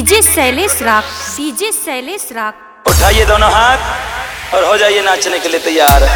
DJ Shailesh राग। उठाइए दोनों हाथ और हो जाइए नाचने के लिए तैयार।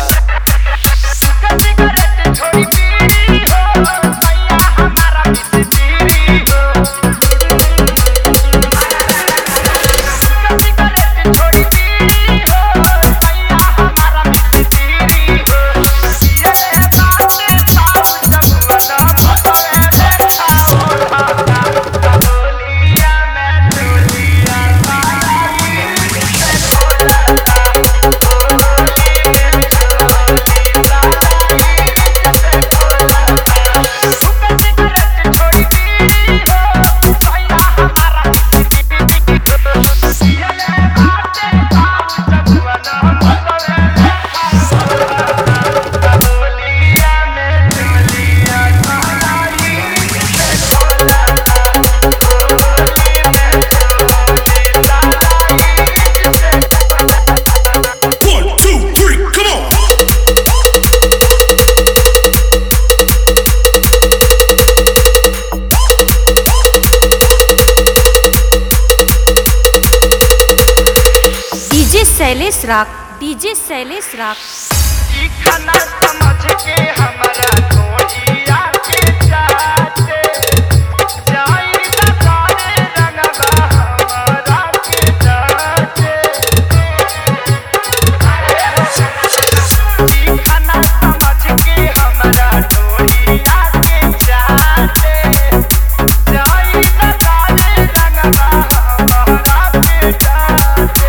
डीजे शैलेश राग। खाना समझ के हमारा कोइया के चाचे जाई लगारे रंगवा हमारा के चाचे खाना समझ के हमारा कोइया के चाचे जाई लगारे रंगवा हमारा के चाचे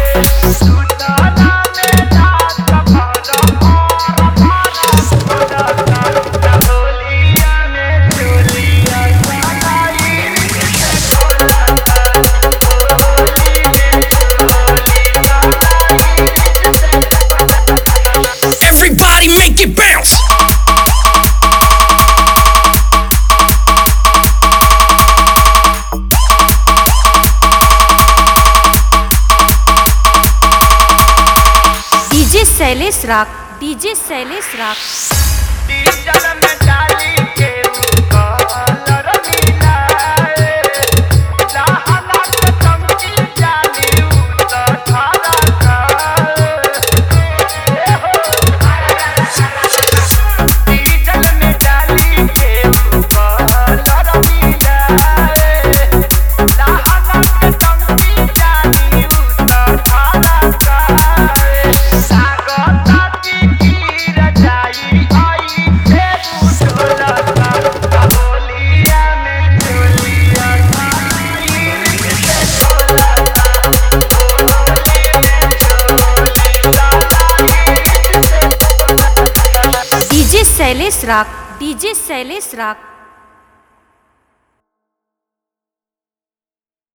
Everybody make it bounce. DJ Shailesh Raag. Diesel में डाली के कलर मिलाए लहला के चमकी जाली तो थारा डीजल में डाली के कलर मिलाए लहला के चमकी जाली तो थारा डीजे शैलेश राग।